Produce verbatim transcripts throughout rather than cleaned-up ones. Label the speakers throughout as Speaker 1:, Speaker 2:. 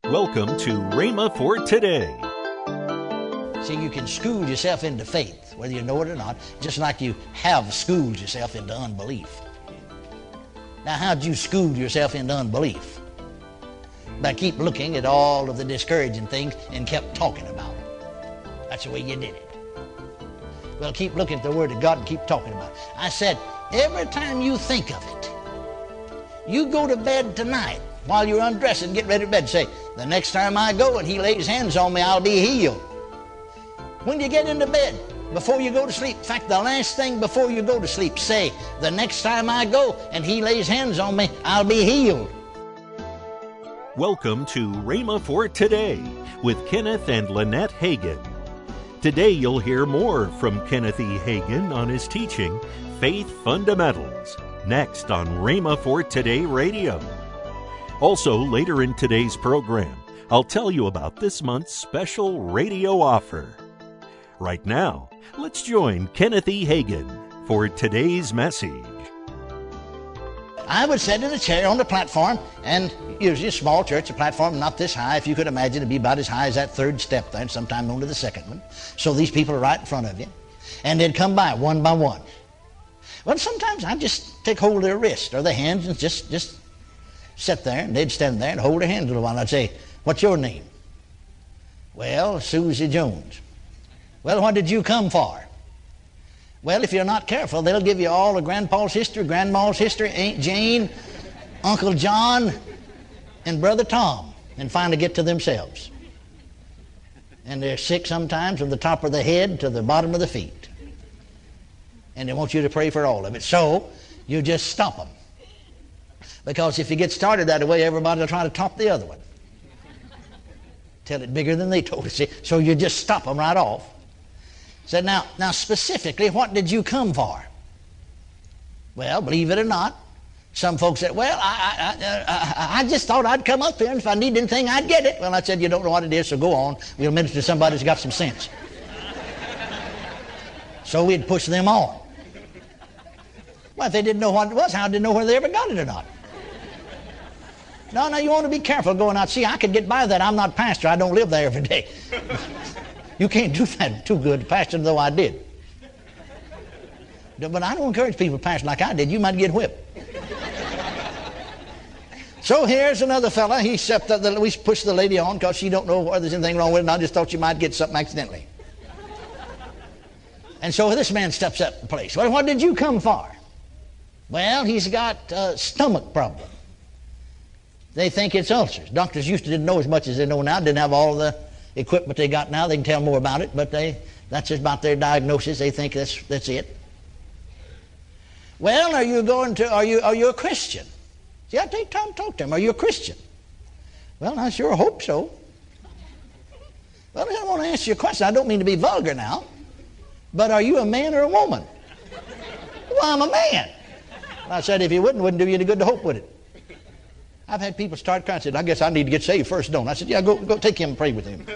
Speaker 1: Welcome to Rhema for Today.
Speaker 2: See, you can school yourself into faith, whether you know it or not, just like you have schooled yourself into unbelief. Now, how'd you school yourself into unbelief? By keep looking at all of the discouraging things and kept talking about it. That's the way you did it. Well, keep looking at the Word of God and keep talking about it. I said, every time you think of it, you go to bed tonight while you're undressing, get ready to bed, say, the next time I go and he lays hands on me, I'll be healed. When you get into bed, before you go to sleep, in fact, the last thing before you go to sleep, say, the next time I go and he lays hands on me, I'll be healed.
Speaker 1: Welcome to Rhema for Today with Kenneth and Lynette Hagin. Today you'll hear more from Kenneth E. Hagin on his teaching, Faith Fundamentals, next on Rhema for Today Radio. Also, later in today's program, I'll tell you about this month's special radio offer. Right now, let's join Kenneth E. Hagin for today's message.
Speaker 2: I would sit in a chair on the platform, and usually a small church, a platform not this high. If you could imagine, it'd be about as high as that third step there, and sometime only the second one. So these people are right in front of you, and they'd come by one by one. Well, sometimes I'd just take hold of their wrist or their hands and just, just sit there, and they'd stand there and hold their hands a little while. I'd say, what's your name? Well, Susie Jones. Well, what did you come for? Well, if you're not careful, they'll give you all of Grandpa's history, Grandma's history, Aunt Jane, Uncle John, and Brother Tom, and finally get to themselves. And they're sick sometimes from the top of the head to the bottom of the feet. And they want you to pray for all of it. So, you just stop them. Because if you get started that way, everybody will try to top the other one. Tell it bigger than they told it. So you just stop them right off. Said, now, now specifically, what did you come for? Well, believe it or not, some folks said, well, I, I, I, I just thought I'd come up here, and if I need anything, I'd get it. Well, I said, you don't know what it is, so go on. We'll minister to somebody who's got some sense. So we'd push them on. Well, if they didn't know what it was, how did they know whether they ever got it or not? No, no, you want to be careful going out. See, I could get by that. I'm not pastor. I don't live there every day. You can't do that too good, pastor, though I did. But I don't encourage people to pastor like I did. You might get whipped. So here's another fella. He stepped up. The, we pushed the lady on because she don't know whether there's anything wrong with it, and I just thought she might get something accidentally. And so this man steps up in place. Well, what did you come for? Well, he's got a stomach problem. They think it's ulcers. Doctors used to didn't know as much as they know now. Didn't have all the equipment they got now. They can tell more about it, but they that's just about their diagnosis. They think that's that's it. Well, are you going to? Are you are you a Christian? See, I take time to talk to him. Are you a Christian? Well, I sure hope so. Well, I want to ask you a question. I don't mean to be vulgar now, but are you a man or a woman? Well, I'm a man. I said, if you wouldn't, wouldn't do you any good to hope with it. I've had people start crying and said, I guess I need to get saved first, don't I? I said, yeah, go, go take him and pray with him.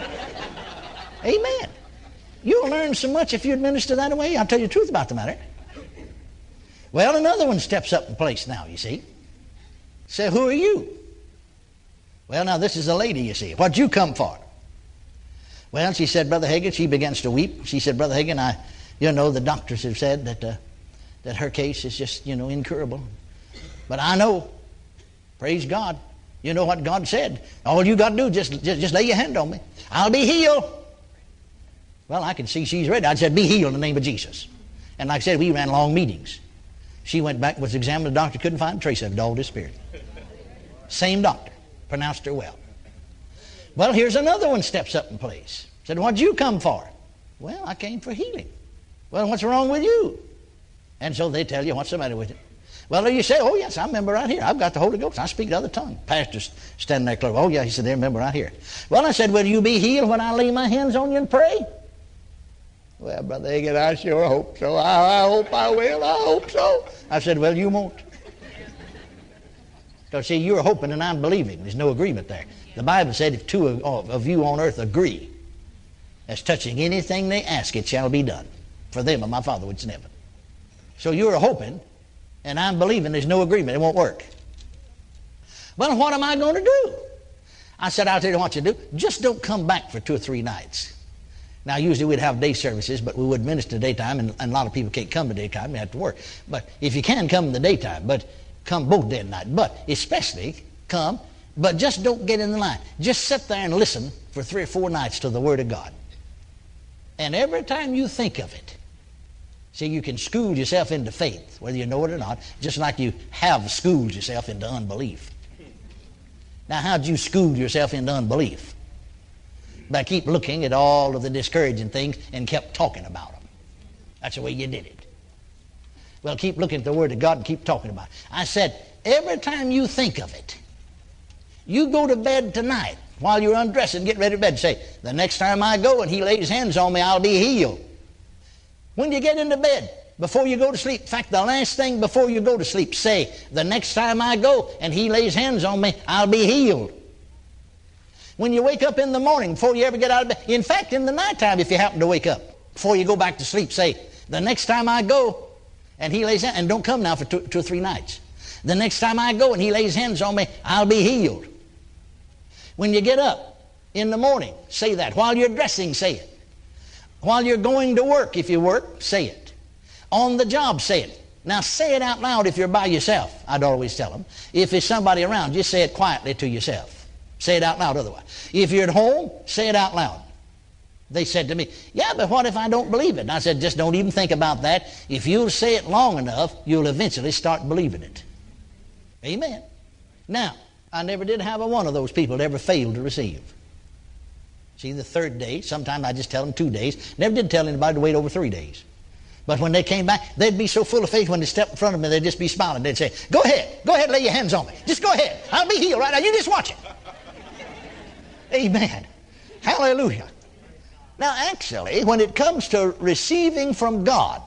Speaker 2: Amen. You'll learn so much if you administer that way. I'll tell you the truth about the matter. Well, another one steps up in place now, you see. Say, who are you? Well, now, this is a lady, you see. What'd you come for? Well, she said, Brother Hagin, she begins to weep. She said, Brother Hagin, I, you know, the doctors have said that, uh, that her case is just, you know, incurable. But I know. Praise God. You know what God said. All you got to do, just, just just lay your hand on me. I'll be healed. Well, I can see she's ready. I said, be healed in the name of Jesus. And like I said, we ran long meetings. She went back, was examined. The doctor couldn't find a trace of it. All disappeared. Same doctor. Pronounced her well. Well, here's another one steps up in place. Said, what'd you come for? Well, I came for healing. Well, what's wrong with you? And so they tell you what's the matter with it. Well, you say, oh, yes, I remember right here. I've got the Holy Ghost. I speak the other tongue. Pastor's standing there close. Oh, yeah, he said, they remember right here. Well, I said, will you be healed when I lay my hands on you and pray? Well, Brother Hagin, I sure hope so. I, I hope I will. I hope so. I said, well, you won't. Because, see, you're hoping and I'm believing. There's no agreement there. The Bible said if two of, of you on earth agree as touching anything they ask, it shall be done for them and my Father which is in heaven. So you're hoping, and I'm believing there's no agreement. It won't work. Well, what am I going to do? I said, I'll tell you what you do. Just don't come back for two or three nights. Now, usually we'd have day services, but we would minister daytime, and, and a lot of people can't come to daytime. They have to work. But if you can, come in the daytime, but come both day and night. But especially come, but just don't get in the line. Just sit there and listen for three or four nights to the Word of God. And every time you think of it, see, you can school yourself into faith, whether you know it or not, just like you have schooled yourself into unbelief. Now, how'd you school yourself into unbelief? By keep looking at all of the discouraging things and kept talking about them. That's the way you did it. Well, keep looking at the Word of God and keep talking about it. I said, every time you think of it, you go to bed tonight while you're undressing, get ready to bed, say, the next time I go and he lays hands on me, I'll be healed. When you get into bed, before you go to sleep, in fact, the last thing before you go to sleep, say, the next time I go and he lays hands on me, I'll be healed. When you wake up in the morning, before you ever get out of bed, in fact, in the nighttime, if you happen to wake up, before you go back to sleep, say, the next time I go and he lays hands, and don't come now for two, two or three nights. The next time I go and he lays hands on me, I'll be healed. When you get up in the morning, say that. While you're dressing, say it. While you're going to work, if you work, say it. On the job, say it. Now, say it out loud if you're by yourself. I'd always tell them. If there's somebody around, just say it quietly to yourself. Say it out loud otherwise. If you're at home, say it out loud. They said to me, yeah, but what if I don't believe it? And I said, just don't even think about that. If you'll say it long enough, you'll eventually start believing it. Amen. Now, I never did have a one of those people that ever failed to receive. See, the third day, sometimes I just tell them two days. Never did tell anybody to wait over three days. But when they came back, they'd be so full of faith when they stepped in front of me, they'd just be smiling. They'd say, go ahead, go ahead, lay your hands on me. Just go ahead. I'll be healed right now. You just watch it. Amen. Hallelujah. Now, actually, when it comes to receiving from God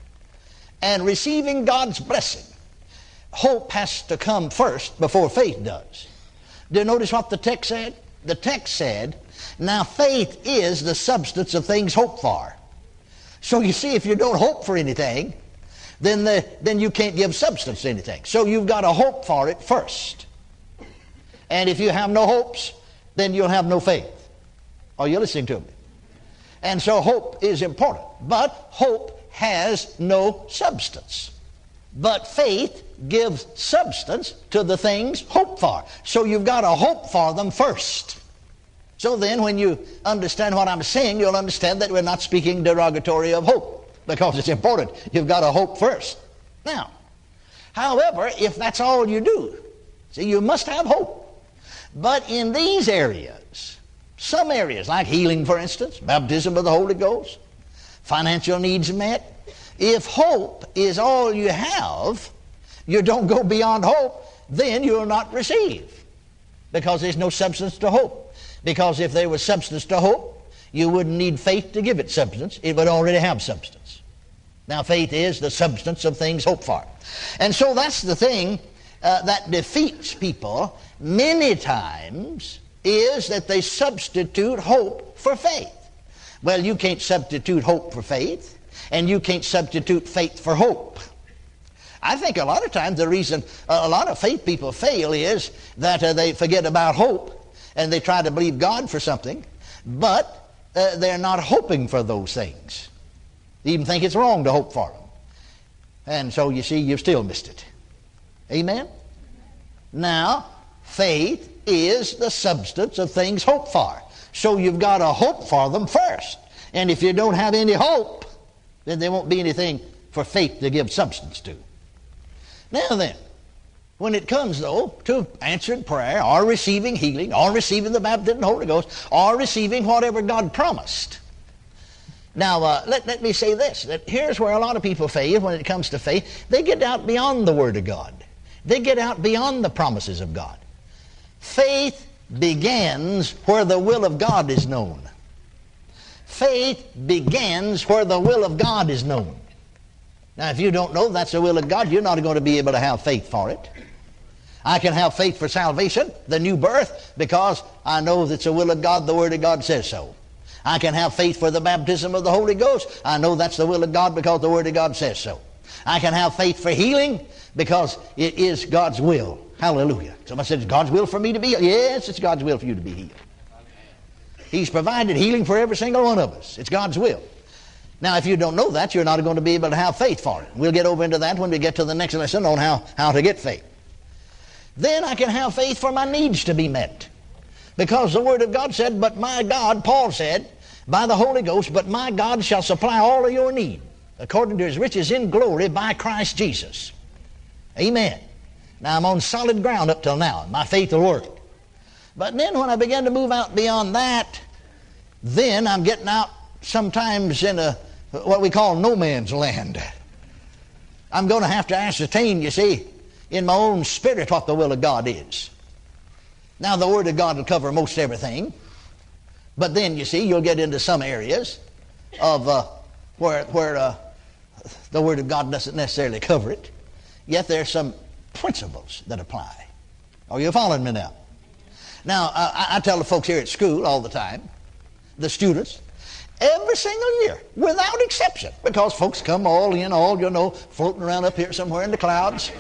Speaker 2: and receiving God's blessing, hope has to come first before faith does. Do you notice what the text said? The text said, now faith is the substance of things hoped for. So you see, if you don't hope for anything, then, the, then you can't give substance to anything. So you've got to hope for it first. And if you have no hopes, then you'll have no faith. Are you listening to me? And so hope is important. But hope has no substance. But faith gives substance to the things hoped for. So you've got to hope for them first. So then when you understand what I'm saying, you'll understand that we're not speaking derogatory of hope, because it's important. You've got to hope first. Now, however, if that's all you do, see, you must have hope. But in these areas, some areas, like healing, for instance, baptism of the Holy Ghost, financial needs met, if hope is all you have, you don't go beyond hope, then you'll not receive, because there's no substance to hope. Because if there was substance to hope, you wouldn't need faith to give it substance. It would already have substance. Now, faith is the substance of things hoped for. And so that's the thing uh, that defeats people many times, is that they substitute hope for faith. Well, you can't substitute hope for faith, and you can't substitute faith for hope. I think a lot of times the reason uh, a lot of faith people fail is that uh, they forget about hope, and they try to believe God for something, but uh, they're not hoping for those things. They even think it's wrong to hope for them. And so you see, you've still missed it. Amen? Now, faith is the substance of things hoped for. So you've got to hope for them first. And if you don't have any hope, then there won't be anything for faith to give substance to. Now then, when it comes, though, to answered prayer, or receiving healing, or receiving the baptism of the Holy Ghost, or receiving whatever God promised. Now, uh, let, let me say this, that here's where a lot of people fail when it comes to faith. They get out beyond the Word of God. They get out beyond the promises of God. Faith begins where the will of God is known. Faith begins where the will of God is known. Now, if you don't know that's the will of God, you're not going to be able to have faith for it. I can have faith for salvation, the new birth, because I know that's the will of God, the Word of God says so. I can have faith for the baptism of the Holy Ghost. I know that's the will of God because the Word of God says so. I can have faith for healing because it is God's will. Hallelujah. Somebody said, it's God's will for me to be healed. Yes, it's God's will for you to be healed. He's provided healing for every single one of us. It's God's will. Now, if you don't know that, you're not going to be able to have faith for it. We'll get over into that when we get to the next lesson on how, how to get faith. Then I can have faith for my needs to be met. Because the Word of God said, but my God, Paul said, by the Holy Ghost, but my God shall supply all of your need, according to His riches in glory by Christ Jesus. Amen. Now, I'm on solid ground up till now. My faith will work. But then when I begin to move out beyond that, then I'm getting out sometimes in a what we call no man's land. I'm going to have to ascertain, you see, in my own spirit what the will of God is. Now, the Word of God will cover most everything. But then, you see, you'll get into some areas of uh, where, where uh, the Word of God doesn't necessarily cover it. Yet there are some principles that apply. Are you following me now? Now, uh, I, I tell the folks here at school all the time, the students, every single year, without exception, because folks come all in, all, you know, floating around up here somewhere in the clouds.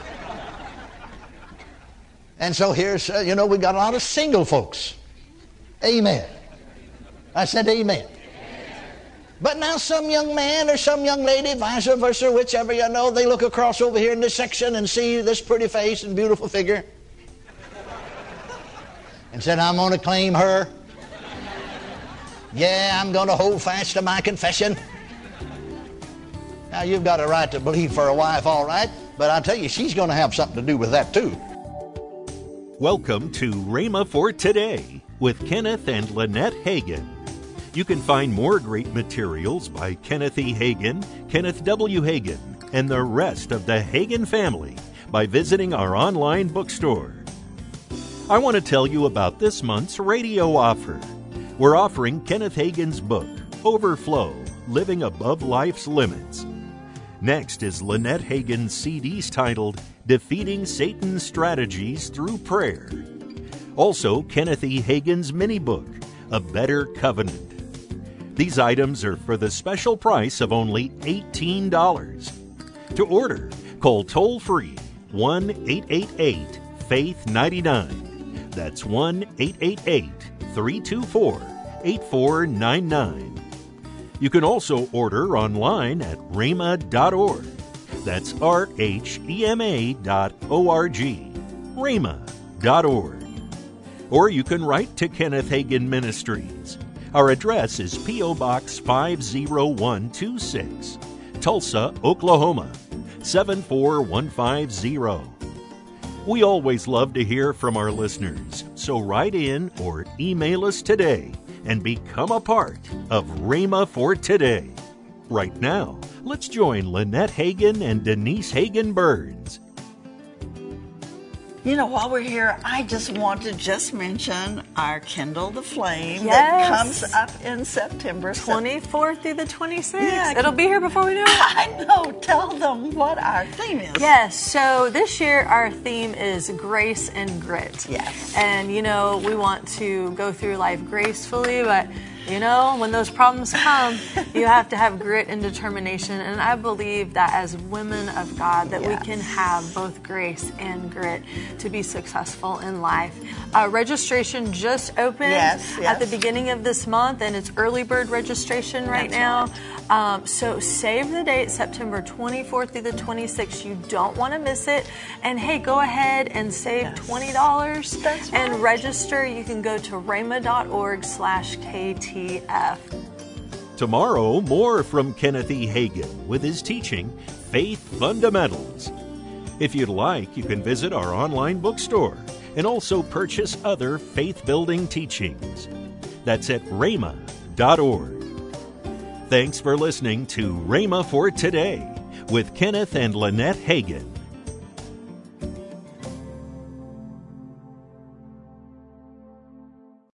Speaker 2: And so here's, uh, you know, we've got a lot of single folks. Amen. I said amen. But now some young man or some young lady, vice versa, whichever, you know, they look across over here in this section and see this pretty face and beautiful figure and said, I'm going to claim her. Yeah, I'm going to hold fast to my confession. Now, you've got a right to believe for a wife, all right, but I'll tell you, she's going to have something to do with that, too.
Speaker 1: Welcome to Rhema for Today with Kenneth and Lynette Hagin. You can find more great materials by Kenneth E. Hagin, Kenneth W. Hagin, and the rest of the Hagin family by visiting our online bookstore. I want to tell you about this month's radio offer. We're offering Kenneth Hagin's book, Overflow, Living Above Life's Limits. Next is Lynette Hagin's C Ds titled Defeating Satan's Strategies Through Prayer. Also, Kenneth E. Hagin's mini-book, A Better Covenant. These items are for the special price of only eighteen dollars. To order, call toll-free one eight eight eight, faith nine nine. That's one eight eight eight, three two four, eight four nine nine. You can also order online at rhema dot org. That's R H E M A dot O R G, rhema dot org. Or you can write to Kenneth Hagin Ministries. Our address is P O. Box five oh one two six, Tulsa, Oklahoma, seven four one five zero. We always love to hear from our listeners, so write in or email us today and become a part of Rhema for Today. Right now, let's join Lynette Hagin and Denise Hagin Burns.
Speaker 3: You know, while we're here, I just want to just mention our Kindle the Flame
Speaker 4: yes.
Speaker 3: that comes up in September.
Speaker 4: twenty-fourth through the twenty-sixth.
Speaker 3: Yeah.
Speaker 4: It'll be here before we know it.
Speaker 3: I know. Tell them what our theme is.
Speaker 4: Yes. So this year our theme is grace and grit.
Speaker 3: Yes.
Speaker 4: And, you know, we want to go through life gracefully, but you know, when those problems come, you have to have grit and determination. And I believe that as women of God, that yes. we can have both grace and grit to be successful in life. Uh, registration just opened
Speaker 3: yes, yes.
Speaker 4: at the beginning of this month, and it's early bird registration right
Speaker 3: That's
Speaker 4: now.
Speaker 3: Right.
Speaker 4: Um, so save the date, September twenty-fourth through the twenty-sixth. You don't want to miss it. And hey, go ahead and save
Speaker 3: yes.
Speaker 4: twenty dollars
Speaker 3: That's
Speaker 4: and
Speaker 3: right.
Speaker 4: register. You can go to rhema dot org slash K T F.
Speaker 1: Tomorrow, more from Kenneth E. Hagin with his teaching, Faith Fundamentals. If you'd like, you can visit our online bookstore and also purchase other faith-building teachings. That's at rhema dot org. Thanks for listening to Rhema for Today with Kenneth and Lynette Hagin.